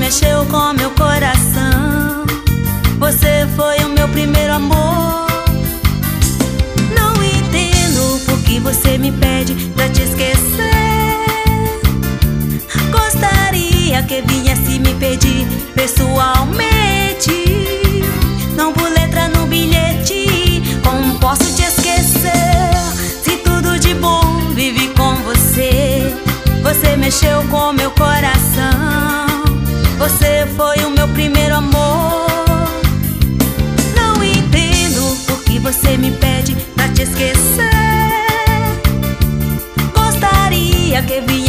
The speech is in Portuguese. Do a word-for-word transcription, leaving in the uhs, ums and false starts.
mexeu com meu coração. Você foi o meu primeiro amor. Não entendo por que você me pede pra te esquecer. Gostaria que viesse me pedir pessoalmente, não por letra no bilhete. Como posso te esquecer se tudo de bom vivi com você? Você mexeu com meu coração. Você foi o meu primeiro amor. Não entendo por que você me pede pra te esquecer. Gostaria que viesse